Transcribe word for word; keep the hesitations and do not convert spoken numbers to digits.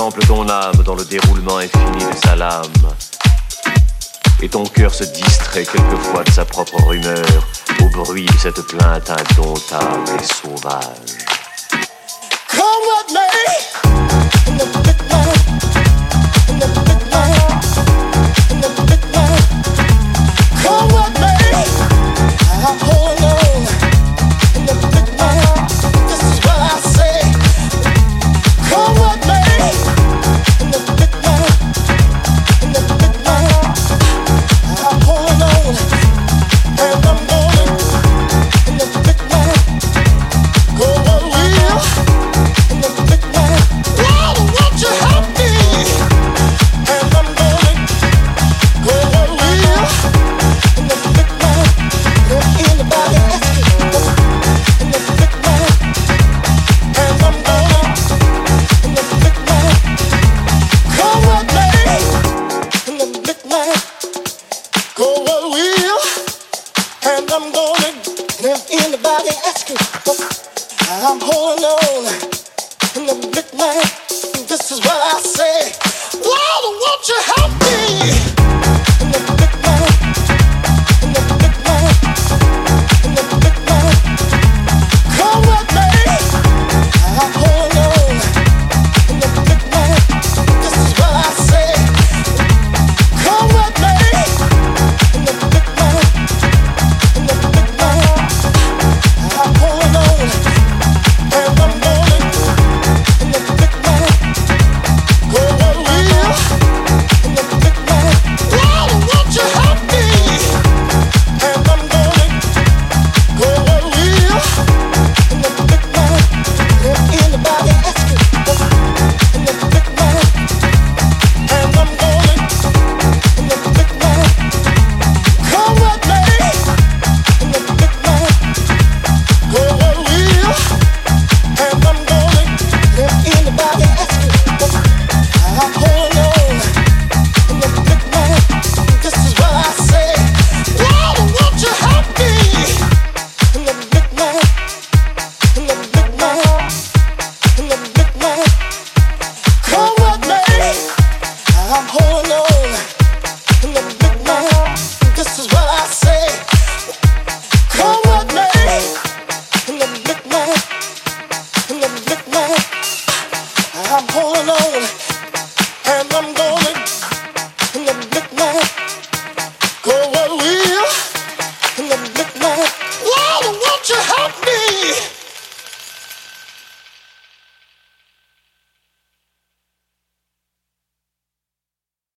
contemple ton âme dans le déroulement infini de sa lame. Et ton cœur se distrait quelquefois de sa propre rumeur au bruit de cette plainte indomptable et sauvage. Come with me in the big night, in the big night, in the big night. Come with me, I'm holding on in the big night. This is what I say. Come with me in the big night, in the big night. I'm holding on and I'm going in the big night. Go where we'll in the big night. Lord, won't you help me? And I'm going go where we'll in the big night. Don't anybody ask me in the big night. And I'm going in the big night. Come with me in the big night. Go where we'll and I'm going. If anybody asks me, I'm holding on in the big night. This is what I say.